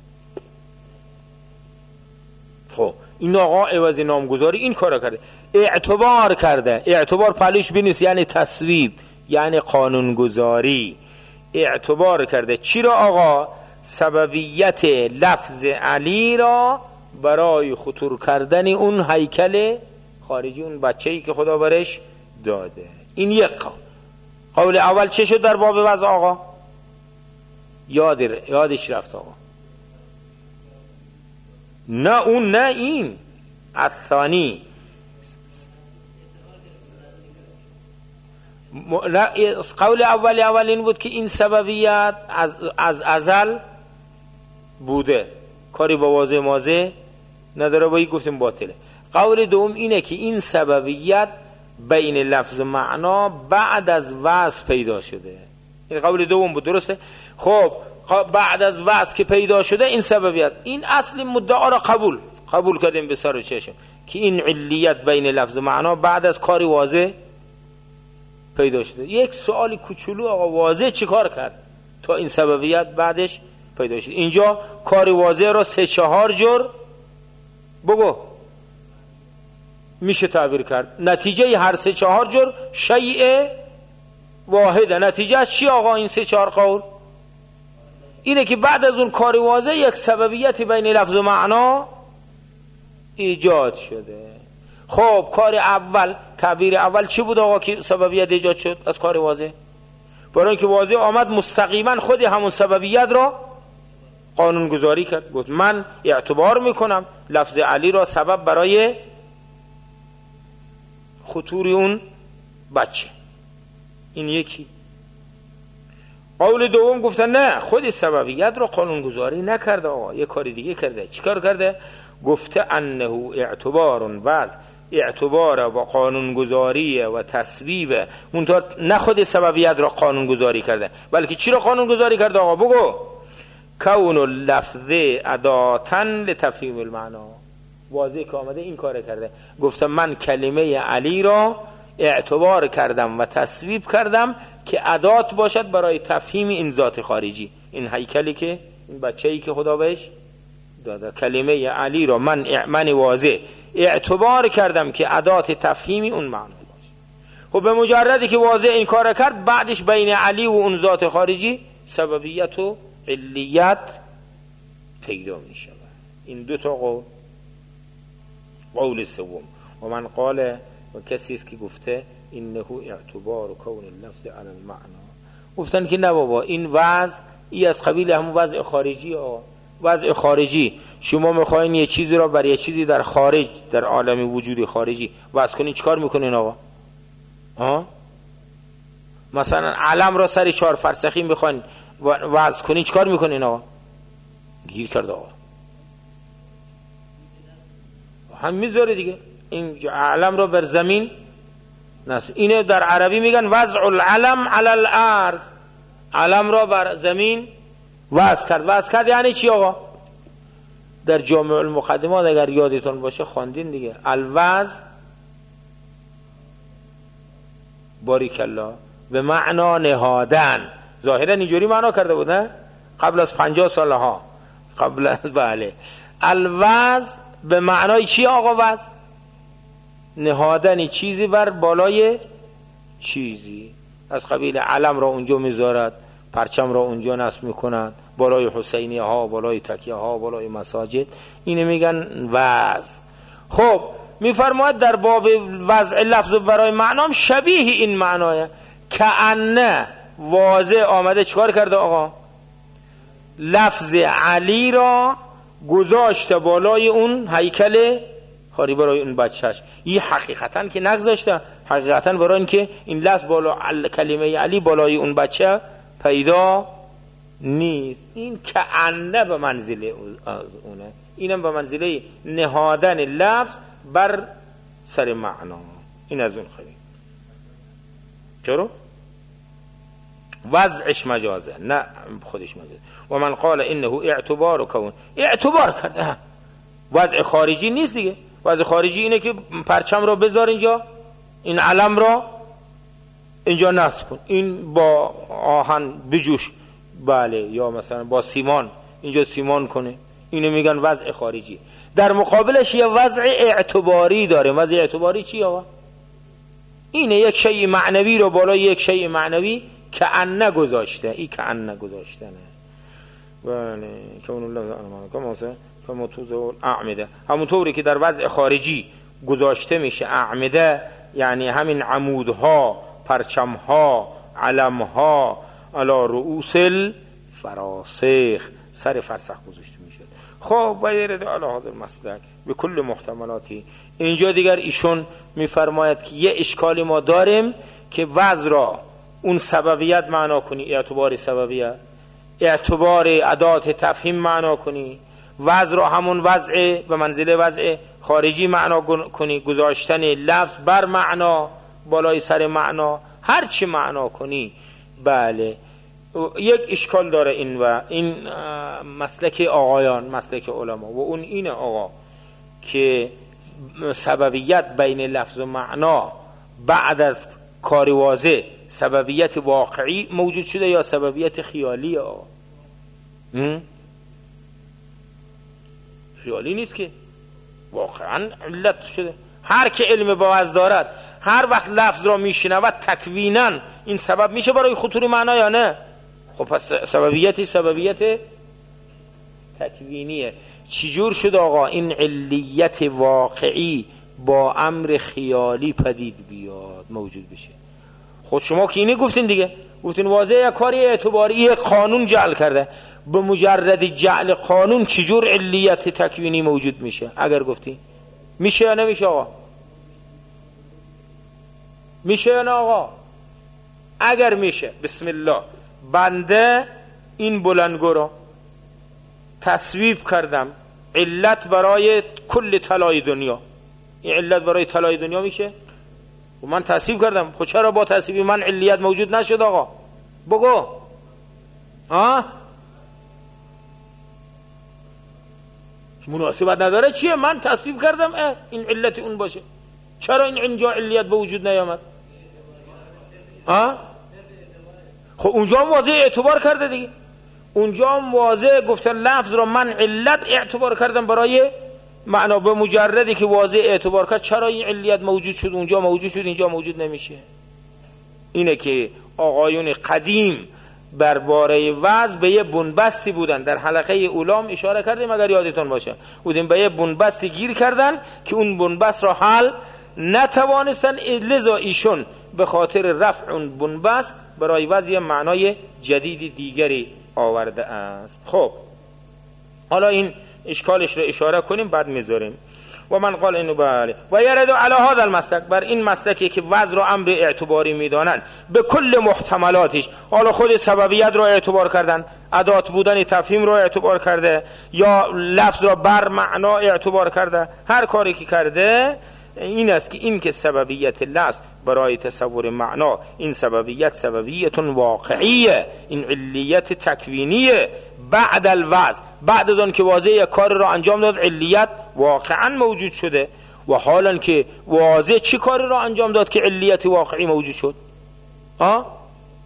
خب این آقا عوض نامگذاری این کارا کرده، اعتبار کرده. اعتبار پهلوش بنویس، یعنی تصویب، یعنی قانونگذاری. اعتبار کرده چی را آقا؟ سببیت لفظ علی را برای خطور کردن اون هیکل خارجی، اون بچه‌ای که خدا برش داده. این یک قول. قول اول چه شد در باب وضع آقا؟ یاد یادش رفت آقا. نه اون، نه این الثانی. قول اول اول این بود که این سببیت از از ازل بوده، کاری با واضح مازه نداره، با این گفتیم باطله. قول دوم اینه که این سببیت بین لفظ معنا بعد از وصف پیدا شده. این قول دوم بود، درسته؟ خب بعد از وصف که پیدا شده این سببیت، این اصل مدعا را قبول قبول کردیم به سر و چشم که این علیت بین لفظ معنا بعد از کاری واضح پیدا شده. یک سوالی کوچولو آقا، واضح چی کار کرد تا این سببیت بعدش پیدا شد؟ اینجا کاری واضح را سه چهار جور بگو میشه تعبیر کرد. نتیجه هر سه چهار جور شیء واحده. نتیجه از چی آقا این سه چهار قول؟ اینه که بعد از اون کار واضح یک سببیت بین لفظ و معنا ایجاد شده. خب کار اول، تعبیر اول چی بود آقا که سببیت ایجاد شد از کار واضح؟ برای اینکه واضح آمد مستقیما خود همون سببیت را قانون گذاری کرد، گفت من اعتبار میکنم لفظ علی را سبب برای خطور اون بچه. این یکی. قول دوم گفتن نه، خود سببیت را قانون گذاری نکرده آقا، یه کاری دیگه کرده. چیکار کرده؟ گفته انه اعتبار وضع، اعتبار و قانون گذاری و تصویب، منتها نه خود سببیت را قانون گذاری کرده، بلکه چی را قانون گذاری کرده آقا؟ بگو. کون اللفظ اداة لتفهیم المعنا. واضح که آمده این کار کرده، گفتم من کلمه علی را اعتبار کردم و تصویب کردم که ادات باشد برای تفهیم این ذات خارجی، این هیکلی که این بچه‌ای که خدا بهش داده. کلمه علی را من من واضح اعتبار کردم که ادات تفهیمی اون معنا باشه. خب به مجردی که واضح این کار کرد، بعدش بین علی و اون ذات خارجی سببیت و علیت پیدا می شود. این دو تا قول. قول سوم و من قال، و کسی است که گفته انه اعتبار و کون اللفظ علی المعنا، گفتن که نه بابا، این وضع ای از قبیل همون وضع خارجی. آه وضع خارجی، شما میخواین یه چیزی را بر یه چیزی در خارج، در عالم وجود خارجی وضع کنین، چیکار میکنین آقا؟ ها مثلا علم را سر چهار فرسخی میخواین وضع کنین، چیکار میکنین آقا؟ گیر کرده آقا، هم میذاره دیگه. این علم را بر زمین نصب، اینه در عربی میگن وضع العلم علی الارض، علم را بر زمین وضع کرد. وضع کرد یعنی چی آقا؟ در جامع المقدمات اگر یادتون باشه خواندین دیگه، الوضع باریک الله به معنا نهادن، ظاهرا اینجوری معنا کرده بود نه؟ قبل از پنجاه سال ها قبل از بله. الوضع به معنای چی آقا؟ وضع نهادن چیزی بر بالای چیزی، از قبیل علم را اونجا میذارد، پرچم را اونجا نصب میکنند، بالای حسینیه ها، بالای تکیه ها، بالای مساجد، اینو میگن وضع. خب میفرماید در باب وضع لفظ برای معنام شبیه این معناه، کأنه واضح آمده چکار کرده آقا؟ لفظ علی را گذاشته بالای اون هیکل خاری، برای اون بچهش. این حقیقتا که نگذاشته، حقیقتا برای این که این لفظ بالا کلمه علی بالای اون بچه پیدا نیست. این کأنه به منزله اونه، اینم به منزله نهادن لفظ بر سر معنا. این از اون خیلی چرا؟ وضعش مجازه، نه خودش مجازه. و من قال انه اعتبار و کون، اعتبار کرده، وضع خارجی نیست دیگه. وضع خارجی اینه که پرچم را بذار اینجا، این علم را اینجا نصب کن، این با آهن بجوش، بله، یا مثلا با سیمان اینجا سیمان کنه، اینو میگن وضع خارجی. در مقابلش یه وضع اعتباری داره. وضع اعتباری چی آقا؟ اینه یک شیء معنوی رو بالای یک شیء معنوی کأنه گذاشته، این کأنه گذاشته نه. بله کون الله کما کما توزع الاعمده، همونطوری که در وضع خارجی گذاشته میشه اعمده، یعنی همین عمودها، پرچمها، علمها علی رؤوس الفراسخ، سر فرسخ گذاشته میشه. خب باید علی هذا المسلک به کل محتملاتی. اینجا دیگر ایشون میفرماید که یه اشکالی ما داریم که وضع را اون سببیت معنا کنی، اعتبار سببیت، اعتبار ادات تفهیم معنا کنی، وضع را همون وضع به منزله وضع خارجی معنا کنی، گذاشتن لفظ بر معنا بالای سر معنا، هر چی معنا کنی. بله یک اشکال داره این و این مسلک آقایان، مسلک علما، و اون اینه آقا که سببیت بین لفظ و معنا بعد از کار واضح سببیت واقعی موجود شده یا سببیت خیالی؟ آقا خیالی نیست که، واقعا علت شده. هر که علم با وضع دارد هر وقت لفظ را میشنود تکوینا این سبب میشه برای خطور معنا یا نه؟ خب پس سببیتی سببیت تکوینیه. چجور شد آقا این علیت واقعی با امر خیالی پدید بیاد موجود بشه؟ خود شما که اینه گفتین دیگه، گفتین واضحه یک کاری اعتباری، یک قانون جعل کرده. به مجرد جعل قانون چجور علیت تکوینی موجود میشه؟ اگر گفتی میشه یا نمیشه آقا؟ میشه یا نه آقا؟ اگر میشه بسم الله، بنده این بلندگو را تصویب کردم علت برای کل طلای دنیا، این علت برای طلای دنیا میشه و من تصویب کردم. خب چرا با تصویب من علیت موجود نشد آقا؟ بگو. ها مناسبت نداره چیه؟ من تصویب کردم اه این علت اون باشه، چرا این اینجا علیت به وجود نیامد؟ ها خب اونجا هم واضح اعتبار کرده دیگه، اونجا هم واضح گفتن لفظ را من علت اعتبار کردم برای معنا، به مجردی که واضح اعتبار کرد چرا این علیت موجود شد، اونجا موجود شد اینجا موجود نمیشه. اینه که آقایون قدیم برباره وضع به یه بنبستی بودن، در حلقه اولام اشاره کردیم اگر یادتون باشه، بودیم به یه بنبستی گیر کردن که اون بنبست را حل نتوانستن، لذا ایشون به خاطر رفع اون بنبست برای وضع معنای جدید دیگری آورده است. خب حالا این اشکالش رو اشاره کنیم بعد میذاریم. و من قال اینو بله و یرد علی هذا المسلک، بر این مسلکی که وضع را امر اعتباری میدانن به کل محتملاتش، حالا خود سببیت را اعتبار کردن، ادات بودن تفهیم را اعتبار کرده یا لفظ را بر معنا اعتبار کرده، هر کاری که کرده این است که این که سببیت لفظ برای تصور معنا، این سببیت سببیت واقعیه، این علیت تکوینیه بعد الوضع، بعد از آن که واضح کار را انجام داد علیت واقعا موجود شده. و حالا که واضح چی کاری را انجام داد که علیت واقعی موجود شد؟ ها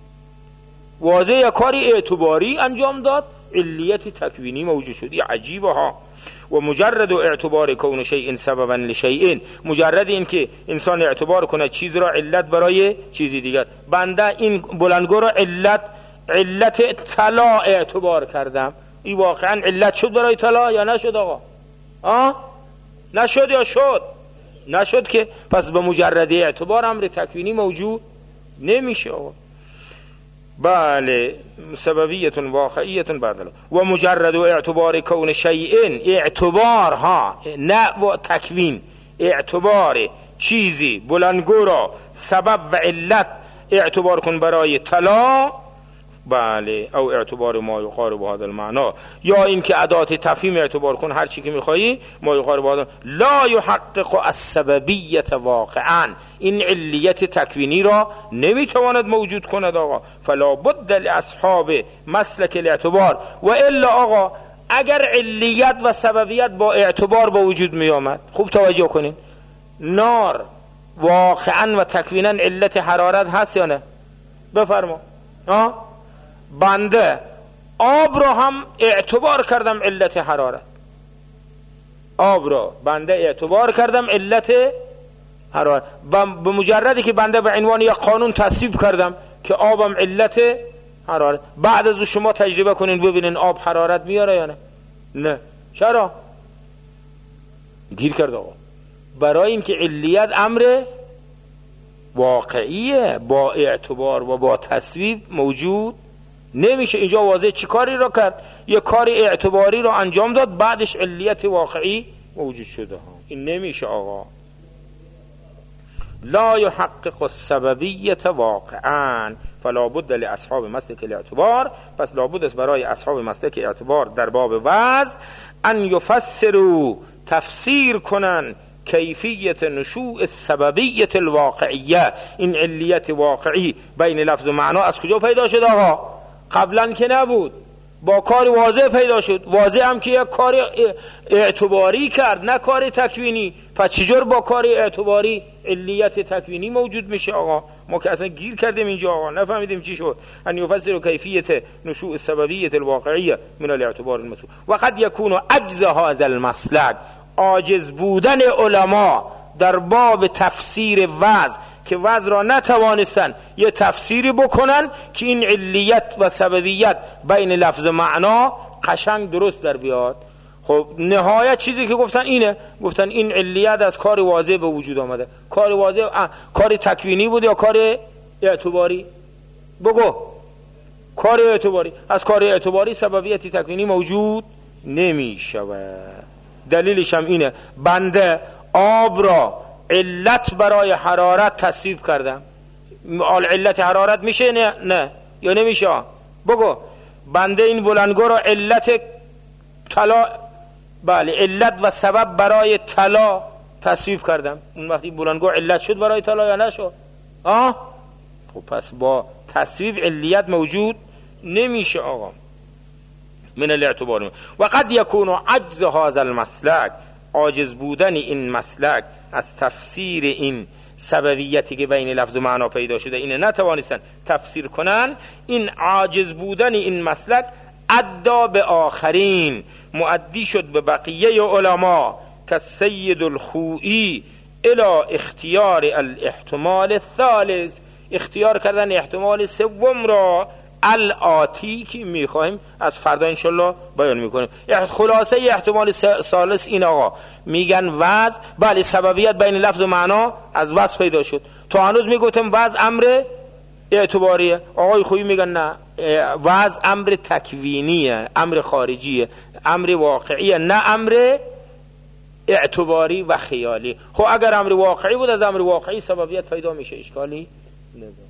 واضح کاری اعتباری انجام داد علیت تکوینی موجود شد. این عجیبه ها. و مجرد اعتبار کون شیء سببا لشیء، مجرد این که انسان اعتبار کنه چیز را علت برای چیزی دیگر، بنده این بلندگو را علت علت طلا اعتبار کردم، این واقعا علت شد برای طلا یا نشد آقا؟ آه؟ نشد یا شد؟ نشد که پس به مجرد اعتبار امر تکوینی موجود نمیشه آقا. بله سببیت واقعیت بدل. و مجرد اعتبار کون شیء، اعتبار ها نه و تکوین، اعتبار چیزی بلندگو را سبب و علت اعتبار کن برای طلا، بله، او اعتبار ما یقارب هذا المعنى، یا این که ادات تفهیم اعتبار کن هر چی که میخوایی ما یقارب هذا، لا یحقق السببیت واقعا، این علیت تکوینی را نمیتواند موجود کند آقا. فلا بد لاصحاب مسلک الاعتبار، و الا آقا اگر علیت و سببیت با اعتبار با وجود میامد، خوب توجه کنین، نار واقعا و تکوینا علت حرارت هست یا نه؟ بفرما. ها بنده آب را هم اعتبار کردم علت حرارت، آب را بنده اعتبار کردم علت حرارت، به مجردی که بنده به عنوان یک قانون تصویب کردم که آبم علت حرارت، بعد از شما تجربه کنین ببینین آب حرارت میاره یا نه؟ نه. چرا؟ گیر کرد آقا. برای اینکه علیت امر واقعیه، با اعتبار و با تصویب موجود نمیشه. اینجا واضح چی کاری را کرد؟ یه کاری اعتباری را انجام داد بعدش علیت واقعی موجود شده ها. این نمیشه آقا. لا يحقق السببیت واقعا، فلا بد لاصحاب مسلک الاعتبار، پس لابد است برای اصحاب مسلک اعتبار در باب وضع ان یفسروا، تفسیر کنن کیفیت نشوء السببیت الواقعیه، این علیت واقعی بین لفظ و معنا از کجا پیدا شد آقا؟ قبلا که نبود، با کار واضح پیدا شد. واضح هم که یک کار اعتباری کرد نه کار تکوینی، پس چجور با کار اعتباری علیت تکوینی موجود میشه آقا؟ ما که اصلا گیر کردیم اینجا آقا، نفهمیدیم چی شد. ان یفسر کیفیت نشوء السببیت الواقعیه من الاعتبار المسبوق و قد یکون عجز هذا المسلک، عاجز بودن علما در باب تفسیر وضع، که وضع را نتوانستن یه تفسیری بکنن که این علیت و سببیت بین لفظ معنا قشنگ درست در بیاد. خب نهایت چیزی که گفتن اینه، گفتن این علیت از کار واضح به وجود آمده. کار واضح کار تکوینی بود یا کار اعتباری؟ بگو کار اعتباری. از کار اعتباری سببیتی تکوینی موجود نمی شود. دلیلش هم اینه بنده آب را علت برای حرارت تصویب کردم. آل علت حرارت میشه؟ نه نه یا نمیشه؟ بگو. بنده این بلندگو را علت طلا، بله علت و سبب برای طلا تصویب کردم. اون وقتی بلندگو علت شد برای طلا یا نشد؟ آه خب پس با تصویب علیت موجود نمیشه آقا. من الاعتبار و قد یکون عجز هذا المسلک، عاجز بودن این مسلک از تفسیر این سببیتی که بین لفظ و معنا پیدا شده اینه نتوانستن تفسیر کنن، این عاجز بودن این مسلک ادى به آخرین، مؤدی شد به بقیه علما که سید الخوئی الى اختیار الاحتمال الثالث، اختیار کردن احتمال سوم را الآتی که میخوایم از فردا انشالله بیان میکنیم. خلاصه احتمال ثالث این آقا میگن وضع، بله سببیت بین لفظ و معنا از وضع پیدا شد. تا هنوز میگفتم وضع امر اعتباریه، آقای خویی میگن نه وضع امر تکوینیه، امر خارجیه، امر واقعیه، نه امر اعتباری و خیالی. خب اگر امر واقعی بود از امر واقعی سببیت پیدا میشه، اشکالی نداره.